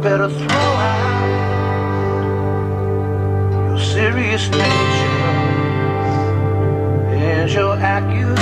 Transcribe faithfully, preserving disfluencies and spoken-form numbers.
better throw out your serious nature and your accusation.